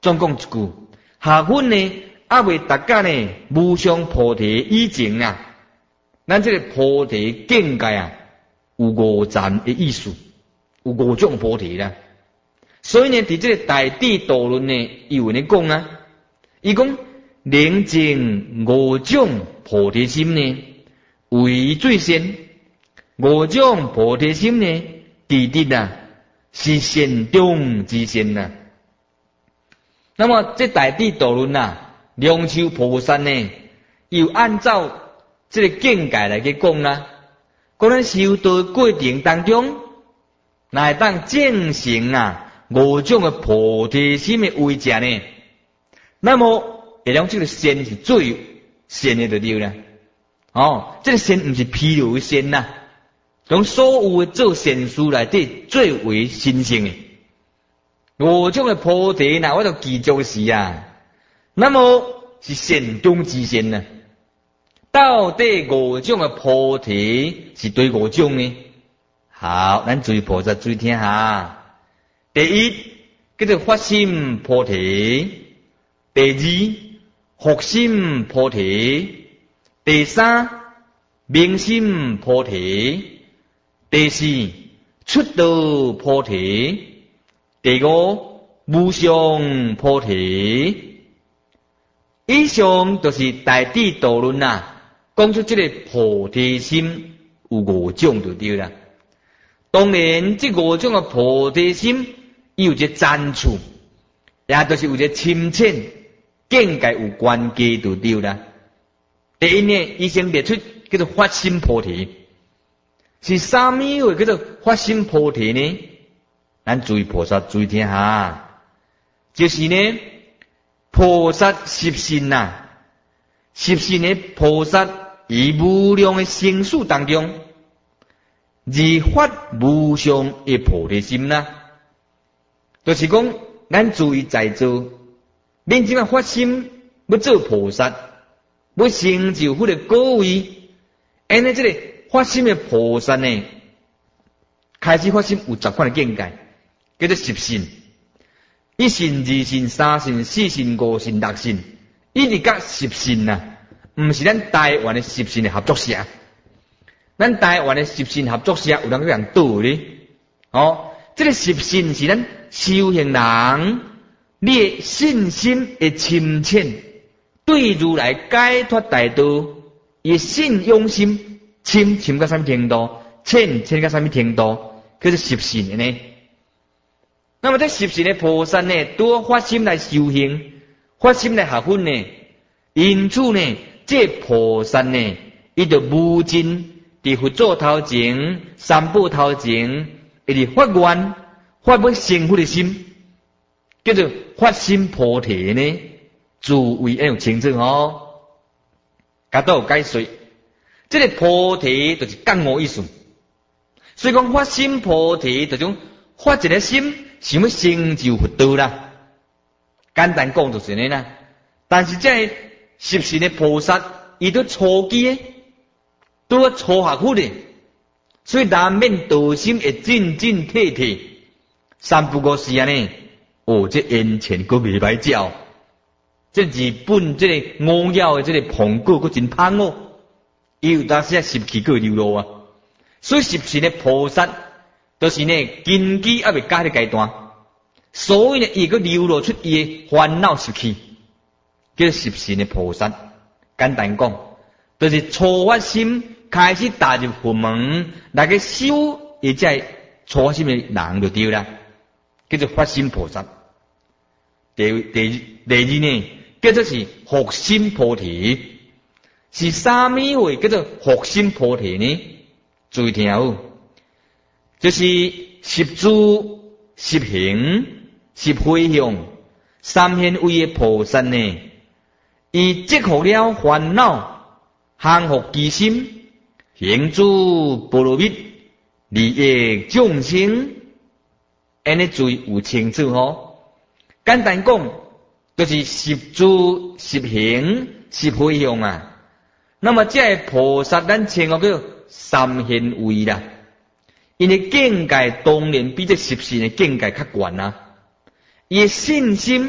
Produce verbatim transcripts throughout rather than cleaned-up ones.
总讲一句，下分呢，还未达到呢无上菩提以前啊，咱这个菩提境界啊，有五层的意思，有五种菩提啦。所以呢，伫这个大智度论呢，有人讲啊，伊讲宁静五种菩提心呢，为最先。五种菩提心呢，其实啊是善中之善呐。那么这大智度论啊，梁树菩萨呢，又按照这个境界来去讲啦。讲咱修道过程当中，乃当证成啊五种的菩提心的为者呢，那么会让这个善是最善的就对了。哦，这个善不是披露的善呐。从所有的做善事内底最为神圣的五种的菩提，那我就记住是啊，那么是善中之善呐。到底五种的菩提是对五种呢？好，咱注意菩萨注意听下。第一叫做发心菩提，第二福心菩提，第三明心菩提。第四出道菩提，第五无上菩提。以上就是大智度论啊，讲出这个菩提心有五种就对了。当然，这五种的菩提心有一个赞处，也就是有一个深浅境界有关系就对了。第一呢，医生列出叫做发心菩提。是啥物话叫做发心菩提呢？咱注意菩萨注意听下，就是呢，菩萨习性呐，习性呢，菩萨以无量的生死当中，而发无上的菩提心呐，就是讲，咱注意在座，恁即个发心要做菩萨，要成就迄个果位，安尼这个。发心的菩萨呢，开始发心有十款的境界，叫做十信，一信、二信、三信、四信、五信、六信，一直到十信呐，唔是咱台湾的十信的合作社，咱台湾的十信合作社有人个样多咧，哦，这个十信是咱修行人你的信心的深浅，对如来解脱大道，以信用心。深深到什么程度？浅浅到什么程度？叫做十信的呢？那么这十信的菩萨呢，多发心来修行，发心来学分呢，因此呢，这菩萨呢，伊就无尽伫佛祖头前、三宝头前，伊就发愿，发本成佛的心，叫做发心菩提呢，诸位要有清楚哦。甲都有解说。这个菩提就是觉悟意思，所以讲发心菩提就种发一个心，想要成就佛道啦。简单讲就是呢啦。但是这十信的菩萨，伊都初期诶，都初学佛的，所以难免道心会进进退退。三不过是安尼，哦，这缘钱佫未歹照，这日本这个五妖的这个苹果佫真香哦。伊有当时啊十气个流露啊，所以十信的菩萨都是呢根基还未加的阶段，所以呢伊个流露出伊的烦恼习气，叫十信的菩萨。简单讲，就是初发心开始踏入佛门，来个修也在初发心的人就对啦，叫做发心菩萨。第第第二呢，叫做是福心菩提。是啥物话叫做福心菩提呢？注意听好，就是十住、十行、十回向三显位的菩萨呢，伊积福了烦恼，降伏其心，行诸波罗蜜，利益众生。安尼注意有清楚哦。简单讲，就是十住、十行、十回向啊。那么这菩萨咱称呼叫三显位啦，因为境界当然比这十信的境界较悬啊。伊的信心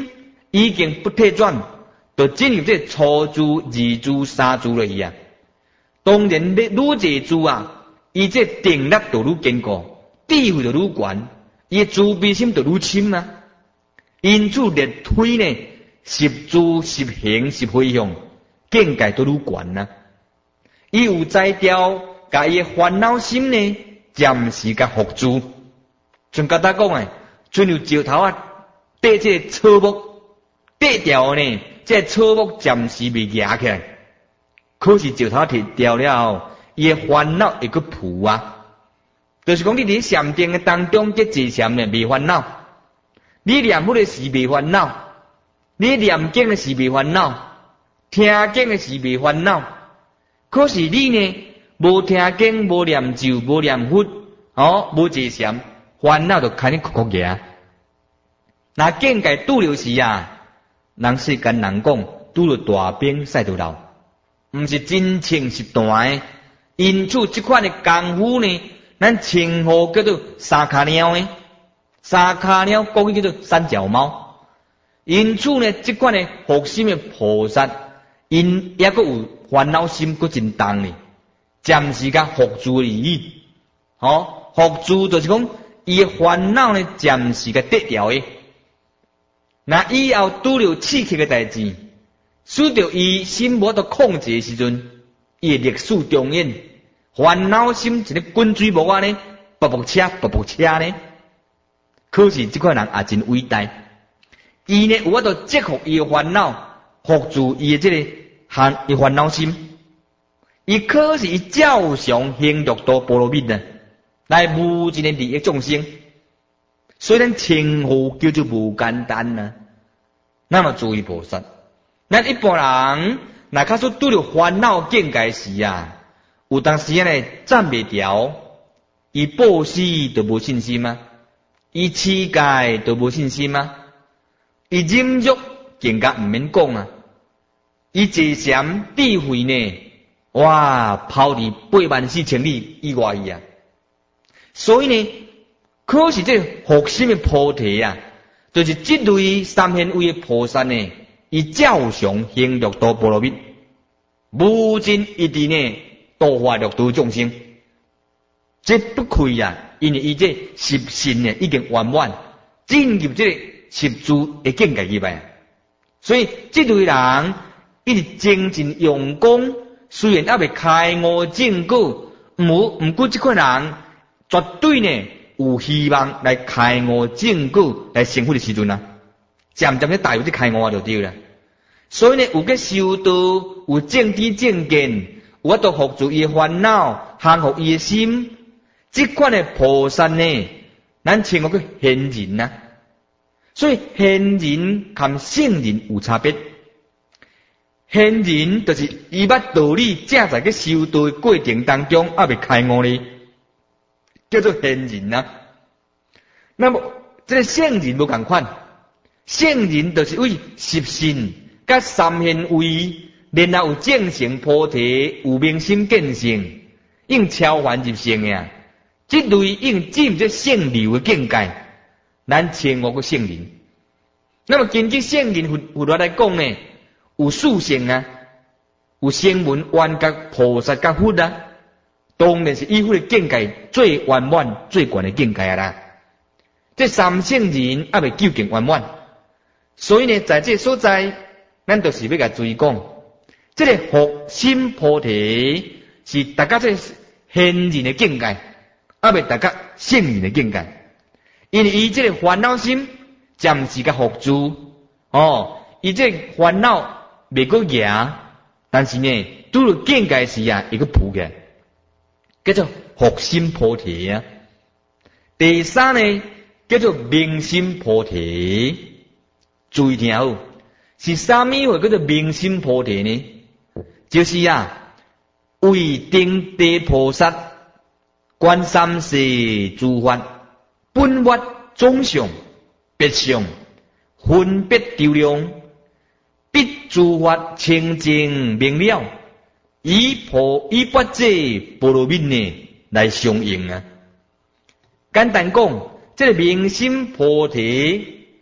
已经不退转，就进入这初住、二住、三住了去啊。当然，你愈济住啊，伊这定力就愈坚固，智慧就愈悬，伊自卑心就愈深啊。因此，列推呢，十住、十行、十回向，境界都愈悬啊。伊有才调，甲伊烦恼心呢，暂时甲伏住。像甲他讲诶，像有石头啊，缀这个草木，缀掉呢，这草木暂时未压起来。可是石头摕掉了后，伊诶烦恼会去浮啊。就是讲你伫禅定诶当中，这坐禅呢未烦恼，你念佛诶时未烦恼，你念经诶时未烦恼，听经诶时未烦恼。可是你呢，无听经，无念咒，无念佛，哦，无坐禅，烦恼就开始哭哭牙。那境界拄了时啊，人世间人讲拄了大兵赛到老，毋是真情实断诶。因此，即款诶功夫呢，咱称呼叫做三脚猫诶，三脚猫国语叫做三脚猫。因此呢，即款诶福心诶菩萨，因也阁有烦恼心，阁真重呢。暂时甲伏住而已。好，伏住就是讲，伊诶烦恼呢，暂时甲得掉诶。那以后拄了刺激诶代志，使着伊心无得控制诶时阵，伊诶历史重演，烦恼心一个滚水木啊呢，步步车步步车呢。可是即款人也真伟大，伊呢有法度克服伊诶烦恼，伏住伊诶即个含伊烦恼心。伊可是伊照常行六道波罗蜜呢，来无尽诶利益众生。虽然称呼叫做无简单啊，那么诸位菩萨，咱一般人若假使拄着烦恼境界时啊，有当时呢站袂牢，伊报施就无信心啊，伊持戒就无信心啊，伊忍辱更加毋免讲啊，伊坐禅智慧呢，哇，抛伫八万四千里以外啊。所以呢，可是这福心的菩提啊，就是这类三显位的菩萨呢，伊照常行六道波罗蜜，无尽一直呢度化六道众生。这不愧啊，因为伊这十信呢已经圆满，进入这个十住的境界入来。所以这类人一直精进用功，虽然还未开悟正果，毋毋过这款人绝对呢有希望来开悟正果来成佛的时阵啊，渐渐咧大有这开悟就对了。所以呢，有个修道，有正知正见，有法度伏住伊的烦恼，降伏伊的心。这款的菩萨呢，咱称呼佢贤人啊。所以贤人和圣人有差别。贤人就是伊捌道理，正在个修道的过程当中，还未开悟呢，叫做贤人啊。那么这个圣人无共款，圣人就是为十信甲三显位，然后有正成菩提，有明心见性，应超凡入圣呀。这类应进入这圣流的境界，咱称呼个圣人。那么根据圣人佛佛法来讲呢，有四圣啊，有声闻、缘觉、菩萨、甲佛啊，当然是依佛的境界最圆满、最悬的境界啦。这三圣人还未究竟圆满，所以呢，在这所在，咱就是要甲注意讲，这个福心菩提是大家这贤人的境界，还未大家圣人的境界。因为伊这个烦恼心暂时甲伏住，哦，伊这个烦恼未过赢，但是呢，拄了境界时啊，会个浮起来，叫做福心菩提啊。第三呢，叫做明心菩提。注意听好，是啥物会叫做明心菩提呢？就是啊，为定地菩萨观三世诸法本法总相别相分别丢量，必诸法清净明了，以破以八这波罗蜜呢来相应啊。简单讲，这个明心菩提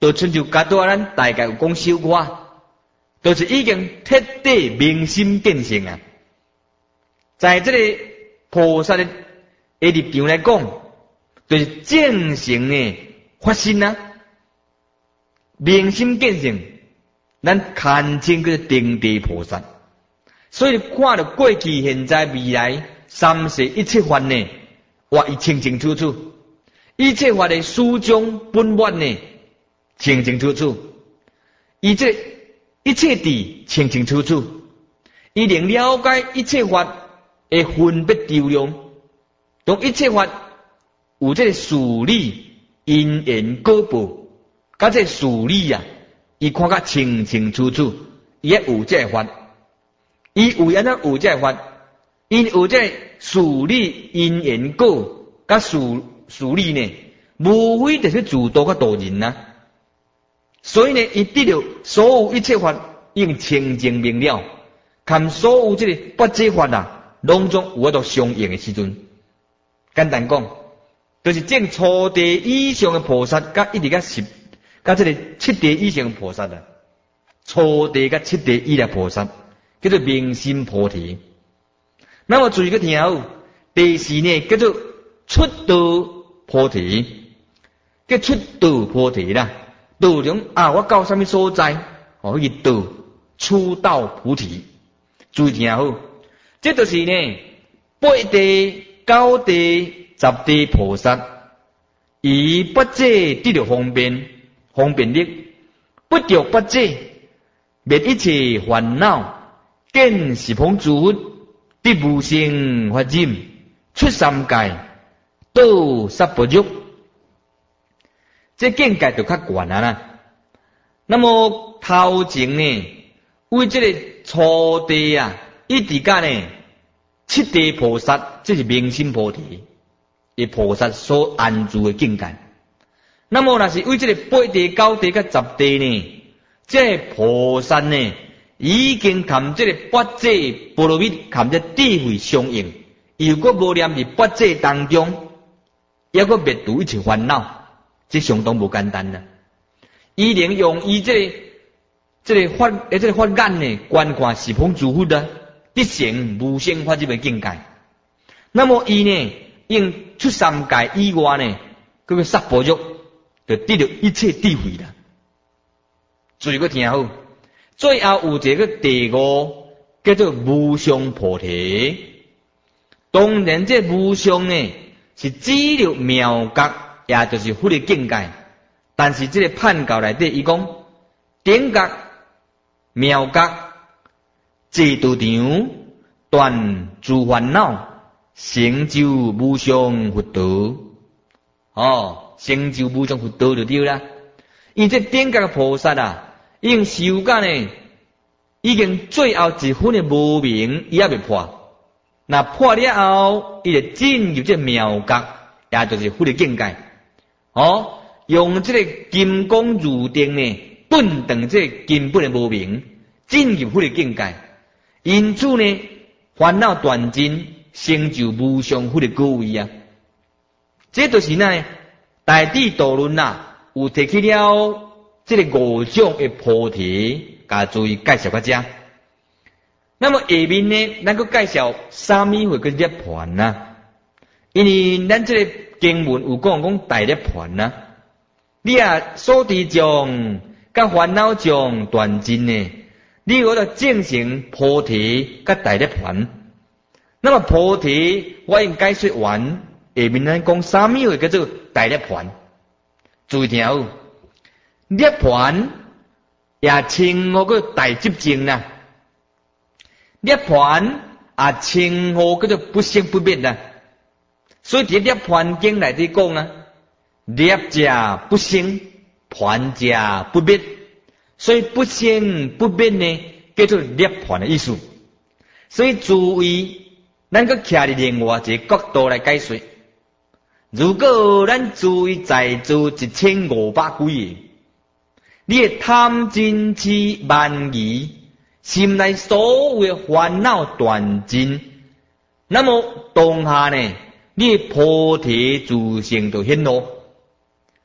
就亲像甲多咱大概有讲修qua，就是已经彻底明心见性啊。在这个菩萨的立场来讲，就是正行的发心啊，明心见性，咱看清个定地菩萨。所以看到过去、现在、未来三世一切法呢，哇，伊清清楚楚。一切法的始终本源呢，清清楚楚。伊这一切地清清楚楚，伊能了解一切法的分别周量，当一切法有这个事理、因缘果报，甲这事理啊，伊看甲清清楚楚，伊也有这个法。伊为安怎有这个法？因有这个事理、因缘果，甲事事理呢，无非就是自度甲度人呐。所以呢，伊得到所有一切法已经清净明了，看所有这个不解法啊，拢总有法度相应的时阵。简单讲，就是正初地以上的菩萨，甲一直甲十，甲这个七地以上的菩萨啊，初地甲七地以下菩萨。叫做明心菩提。那么注意个听好，第四呢叫做出道菩提，叫出道菩提啦。道中啊，我到什么所在？哦，去道出道菩提。注意听好，这就是呢八地、九地、十地菩萨，以不解得到方便，方便力，不着不解，灭一切烦恼。见十方诸佛，得无生法忍，出三界，到十不欲。这境界就较悬啊啦。那么头前呢，为这个初地啊，一直甲呢七地菩萨，这是明心菩提，以菩萨所安住的境界。那么若是为这个八地、九地、甲十地呢，这个菩萨呢？已经含这个八界波罗蜜，含这智慧相应，如果无念伫八界当中，抑个灭除一切烦恼，这相当无简单啦。伊能用伊这个、这个法，诶，这个法眼呢，观看十方诸佛啊，得成无生法这个境界。那么伊呢，用出三界以外呢，嗰个杀婆肉，就得到一切智慧啦。注意个听好。最后有一个第五叫做无上菩提。当然这无上呢是指了妙觉，也就是佛的境界。但是这个判教内底伊讲顶觉、妙觉、制度场、断诸烦恼、成就无上佛道。哦，成就无上佛道就对啦。因这顶觉菩萨啊。已经修到呢，已经最后一分的无明，伊也未破。那破了后，伊就进入这妙觉，也就是佛的境界。哦，用这个金刚入定呢，顿断这根本的无明，进入佛的境界。因此呢，烦恼断尽，成就无上佛的果位啊。这就是呢，大智度论啊，有提起了。这个五种的菩提，甲注意介绍个遮。那么下面呢，咱个介绍啥物会叫涅槃呐？因为咱这个经文有讲讲大涅槃呐。你啊所知种甲烦恼种断尽呢，你有得正成菩提甲大涅槃。那么菩提我已经解说完，下面咱讲啥物会叫做大涅槃？注意听好。涅槃也称呼个大寂静啦，涅槃也称呼叫做不生不灭啦。所以伫涅槃经内底讲啊，涅者不生，槃者不灭。所以不生不灭呢，叫做涅槃的意思。所以注意，咱个徛伫另外一个角度来解说。如果咱注意在座一千五百几个。你的贪嗔痴慢疑，心内所有的烦恼断尽，那么当下呢，你的菩提自性就显露。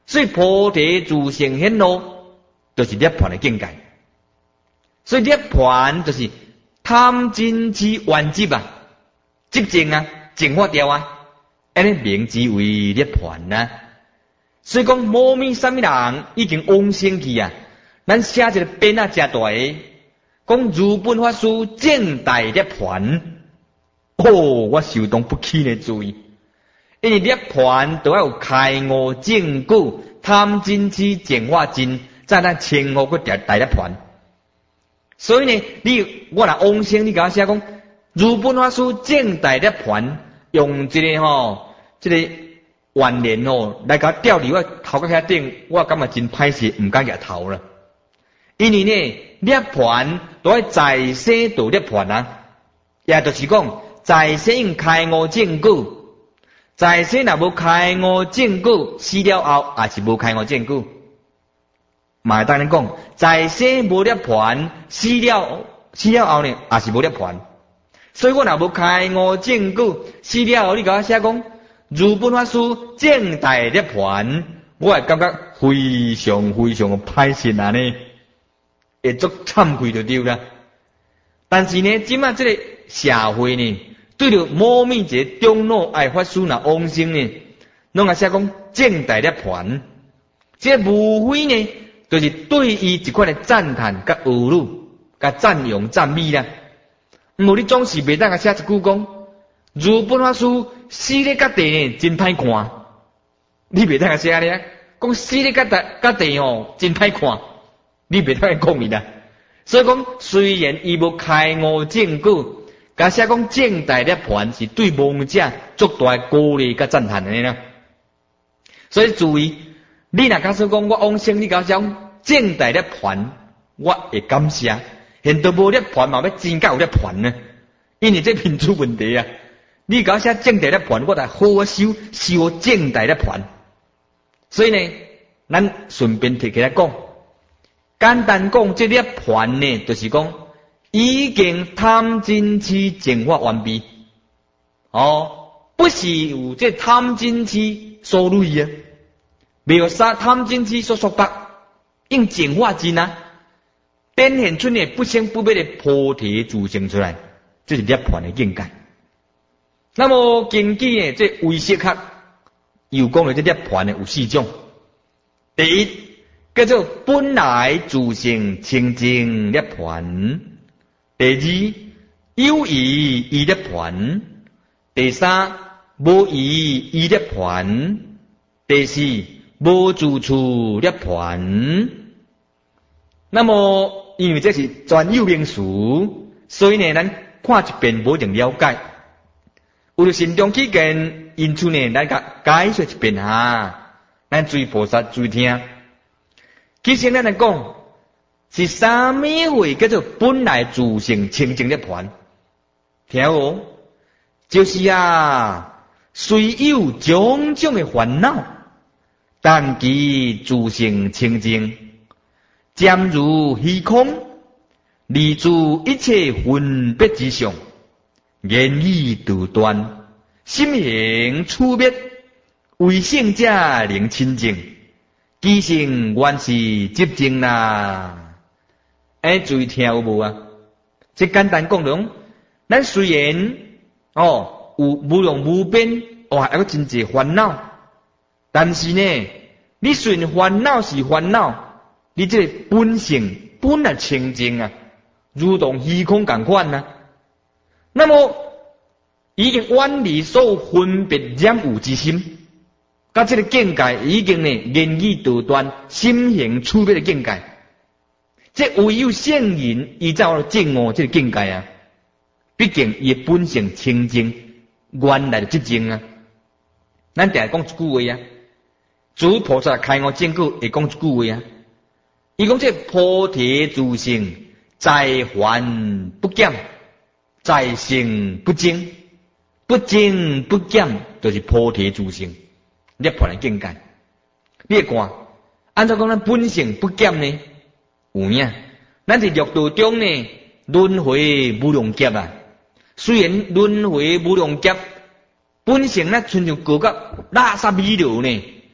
所以菩提自性显露，就是涅槃的境界。所以涅槃就是贪嗔痴冤结啊，寂静啊，净化掉啊，安尼名之为涅槃啊。所以讲，无咪啥物人已经往生去啊。咱写一个编啊，真大个，讲如本法师正大涅槃。哦，我受当不起呢，注意，因为涅槃都要有开悟证据，贪嗔痴净化尽，再咱称呼个大涅槃。所以呢，你我若往生，你甲我写讲如本法师正大涅槃，用这个吼，这个怨念吼来甲我吊伫我头壳遐顶，我感觉真歹势，毋敢举头了。因为呢，涅槃都要在世度涅槃啊，也就是讲在世用开悟证据，在世若无开悟证据，死了后也是无开悟证据。嘛当然讲，在世无涅槃，死了死了后呢，也是无涅槃。所以我若无开悟证据，死了后你甲我写讲如本法师正大涅槃，我会感觉非常非常歹势啊呢，会足惭愧就对啦。但是呢，即摆这个社会呢，对着某咪一个中老爱法师若往生呢，拢会写讲正大涅槃，这无非呢，就是对伊一款的赞叹、甲侮辱、甲赞扬、赞美啦。毋过你总是袂当甲写一句讲，如本法师死咧甲地呢真歹看，你袂当甲写安尼啊？讲死咧甲地甲地吼真歹看，你袂当甲讲伊啦。所以讲，虽然伊无开悟证据，甲写讲正大涅槃是对亡者足大的鼓励甲赞叹的呢。所以注意，你若假说讲我往生，你甲讲正大涅槃，我会感谢。现在无涅槃嘛，要真假有涅槃呢？因为这品出问题啊！你甲写正大涅槃，我来好修修正大涅槃。所以呢，咱顺便提起来讲。简单讲，这涅槃呢，就是讲已经贪嗔痴净化完毕。哦，不是有这贪嗔痴所累啊，没有杀贪嗔痴所束缚，用净化尽啊，变现出呢不生不灭的菩提自性出来，这是涅槃的境界。那么根据呢，这唯识学又讲了这涅槃的有四种，第一。叫做本来自性清净涅槃，第二有义义涅槃，第三无义义涅槃，第四无自处涅槃。那么因为这是专有名词，所以呢，咱看一遍无一定了解。有了心中起见，因此呢，咱甲解说一遍哈，咱注意菩萨注意听。其实咱来讲，是啥物会叫做本来自性清净涅槃？听哦，就是啊，虽有种种的烦恼，但其自性清净，暂如虚空，离诸一切分别之相，言语独断，心行处灭，为圣者能清净。其性原是寂静啦，哎，注意听有无啊？这简单讲讲，咱虽然哦有无量无边，哇，还有真济烦恼，但是呢，你虽然烦恼是烦恼，你这个本性本来清净啊，如同虚空共款啊。那么已经远离所有分别染污之心。甲这个境界已经呢言语独断，心行处灭的境界，这唯有圣人依照正悟这个境界啊。毕竟伊本性清净，原来就寂静啊。咱定讲一句话啊，诸菩萨开悟证据会讲一句话啊。伊讲这菩提自性，在还不减，在性不增，不增不减，就是菩提自性。涅槃的境界，你看，按照讲咱本性不减呢，有影。咱在六道中呢，轮回无量劫啊。虽然轮回无量劫，本性咱亲像过个垃圾米流呢，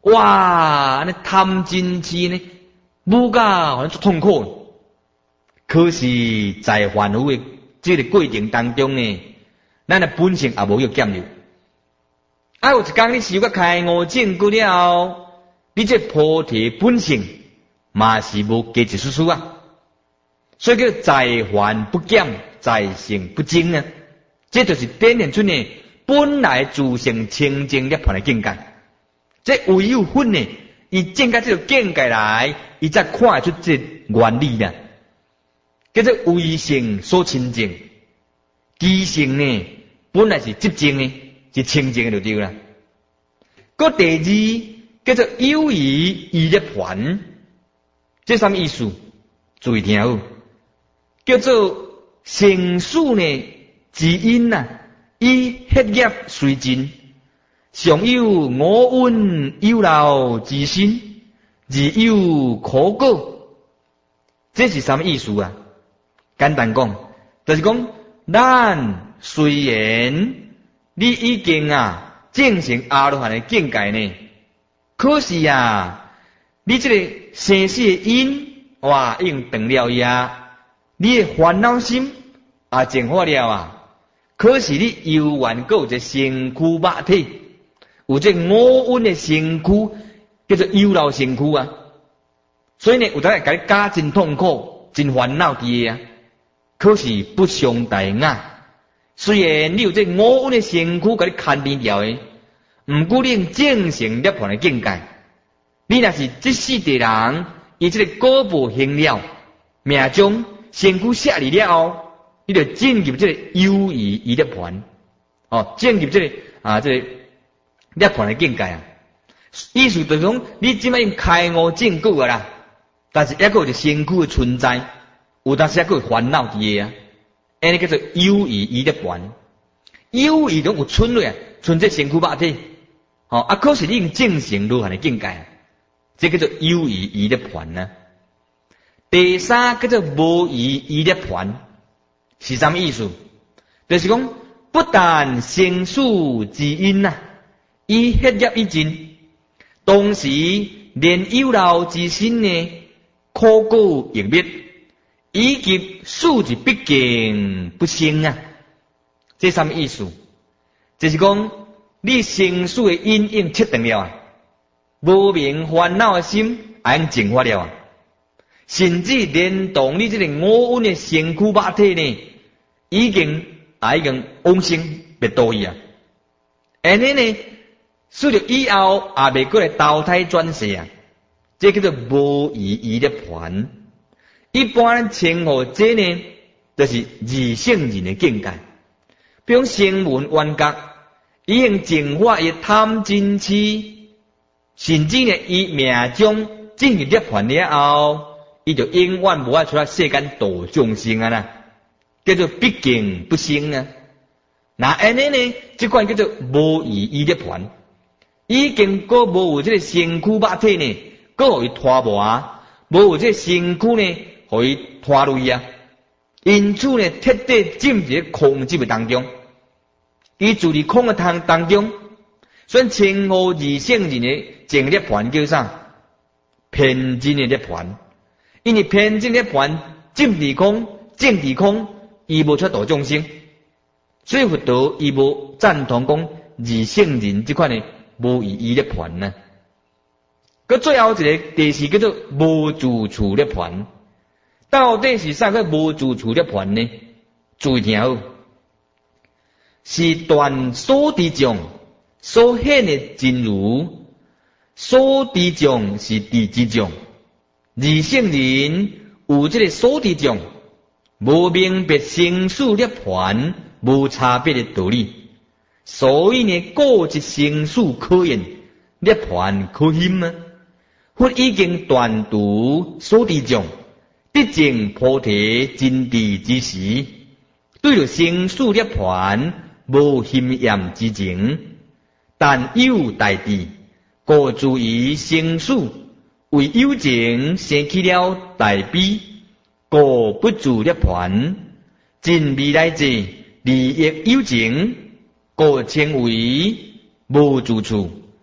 哇，那贪嗔痴呢，无噶好像足痛苦。可是，在凡夫的这个过程当中呢，咱的本性也无要减弱。啊，有一天你修个开悟证过了，你这菩提本性嘛是无加一丝丝啊。所以叫在凡不减，在性不增啊。这就是展现出呢本来自性清净涅槃的境界。这唯有分呢，伊证到这个境界来，伊才看出这原理啦。叫做唯性所清净，其性呢本来是寂静的，是清净的就对啦。个第二叫做有余依涅槃，这什么意思？注意听好，叫做成事呢之因呐、啊，以黑业随尽，常有我运有漏之心，而有苦果。这是什么意思啊？简单讲，就是讲，咱虽然你已经啊证成阿罗汉的境界呢，可是啊，你这个生死的因，哇，已经断了呀，你的烦恼心也净化了啊。可是你犹原还有一个身躯肉体，有这五蕴的身躯，叫做有漏身躯啊。所以呢，有当会甲你加真痛苦、真烦恼伫啊。可是不伤大雅，虽然你有这五蕴的身躯，甲你牵连掉的，毋过你正成涅槃的境界。你若是这世的人，以这个果报行了，命中身躯下离了后，你就进入这个有余依涅槃，哦，进入这个啊这个涅槃的境界啊。意思就是讲，你即摆已经开悟证果啊啦，但是还佫有一个身躯的存在。有当时还佫有烦恼伫个啊，安尼叫做有余依涅槃。有余中有存落啊，存在身躯肉体，哦啊，可是你已经证成罗汉的境界啊，这叫做有余依涅槃啊。第三叫做无余依涅槃，是什么意思？就是讲，不但生死之因呐、啊，以黑业已尽，同时连有漏之心呢，苦果亦灭。以及数字毕竟不生啊，这什么意思？就是讲你生死的因应确定了啊，无明烦恼的心也经净化了啊，甚至连同你这个五蕴的身躯肉体呢，已经也已经往生别多去啊。安尼呢，所以以后也未过来投胎转世啊，这叫做无余依涅槃。一般称呼这呢，就是二圣人的境界。比如声闻缘觉，已经净化伊贪嗔痴，甚至呢，伊命中进入涅槃了后，伊就永远无爱出来世间度众生啊啦，叫做毕竟不生啊。那安尼呢，这款叫做无余依涅槃，已经个无有这个身躯肉体呢，个互伊拖磨，无有这个身躯呢。互伊拖累啊，因此呢，彻底进入空寂的当中，伊住伫空的当当中，所以称呼二圣人的净涅槃叫啥？偏真的涅槃，因为偏真涅槃进伫空，净伫空，伊无出度众生，所以佛陀伊无赞同讲二圣人这款的无余依涅槃呢。佮最后一个第四叫做无住处涅槃。到底是啥个无住处涅槃呢？注意听好，是断所知障所显的真如，所知障是地知障，二圣人有这个所知障，无明别生死涅槃无差别的道理，所以呢，过一生死可言，涅槃可欣啊。佛已经断除所知障。得证菩提真谛之时，对着生死涅槃无欣厌之情，但有大智，故注于生死，为有情生起了大悲，故不住涅槃。真未来者利益有情，故称为无住处。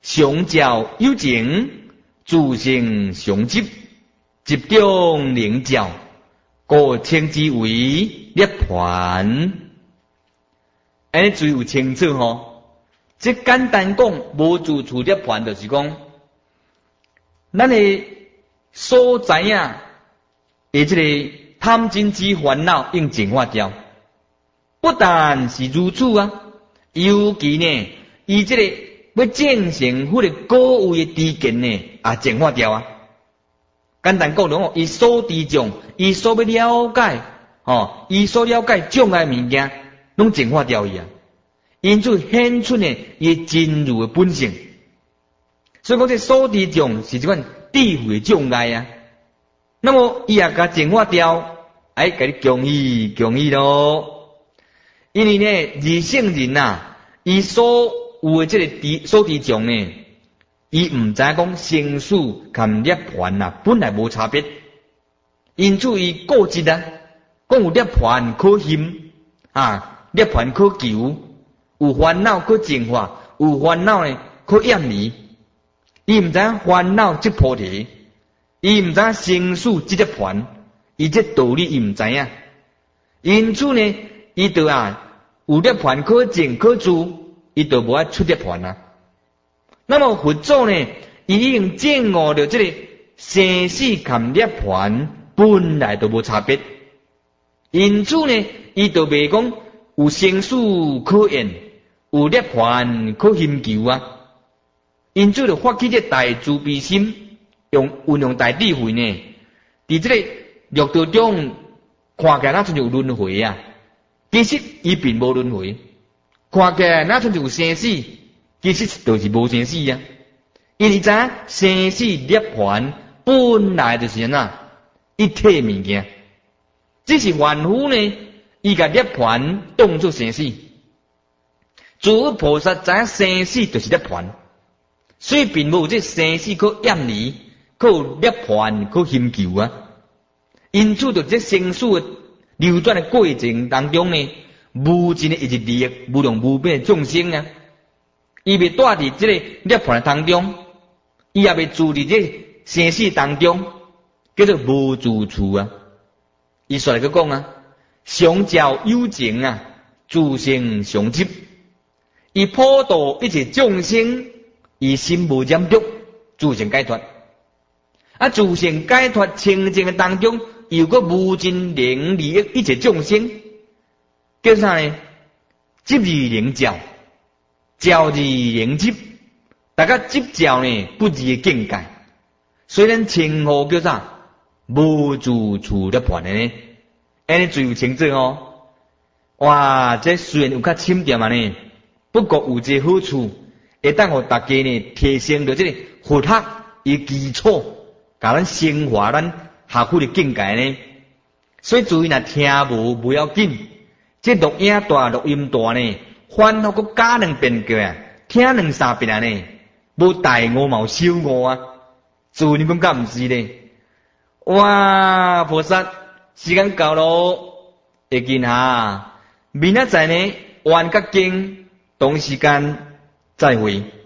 相交有情，自性相执，集中灵教，故称之为涅槃。安尼最有清楚吼。即简单讲，无自处涅槃，就是讲，咱的所知影，诶，即个贪嗔痴烦恼应净化掉。不但是如此啊，尤其呢，伊即个要证成迄个高位的知见呢，也净化掉啊。简单讲咯，伊所知障，伊所要了解，吼，伊所了解障碍物件，拢净化掉伊啊。因此显出呢，伊真如的本性。所以讲，这所知障是一款智慧的障碍啊。那么伊也甲净化掉，哎，甲你恭喜恭喜咯。因为呢，二圣人呐、啊，伊所有的这个知所知障呢，伊毋知影讲生死含涅槃啊，本来无差别。因此伊固执啊，讲有涅槃可寻啊，涅槃可求。有烦恼可净化，有烦恼呢可远离。伊毋知影烦恼即菩提，伊毋知影生死即涅槃，伊这道理伊毋知影。因此呢，伊就啊有涅槃可证可住，伊就无爱出涅槃啊。那么佛祖呢，伊已经证悟了这个生死含涅槃本来就无差别。因此呢，伊就袂讲有生死可厌。有涅槃可寻求啊！因此就发起这大慈悲心，用运用大智慧呢，伫这个六道中看起来那像有轮回啊，其实伊并无轮回，看起来那像有生死，其实就是无生死啊。因为知影生死涅槃本来就是安怎一体物件，只是凡夫呢，伊甲涅槃当作生死。诸菩萨知影生死就是涅槃，所以并无有这生死可远离，可有涅槃可寻求啊。因此，在这生死的流转的过程当中呢，无尽的一直利益无量无边的众生啊，伊袂带伫这个涅槃当中，伊也袂住伫这生死当中，叫做无自处啊。伊说来个讲啊，相交有情啊，自性相执。伊普度一切众生，伊心无染著，自性解脱。啊，自性解脱清净的当中，又个无尽能利益一切众生，叫啥呢？执而能教，教而能执，大家执教呢不二的境界。虽然称呼叫啥？无自处涅槃的呢？安尼最有清楚哦。哇，这虽然有较深点嘛呢。不过有一个好处，会当互大家呢提升到这个佛学的基础，甲咱升华咱学府的境界呢。所以注意若听无不要紧，这录影大录音大呢，反复个加两遍过啊，听两三遍啊呢，无大误嘛有小误啊。注意你讲敢毋是呢？哇，菩萨时间到咯，会见哈，明仔载呢，完个经。同时间再会。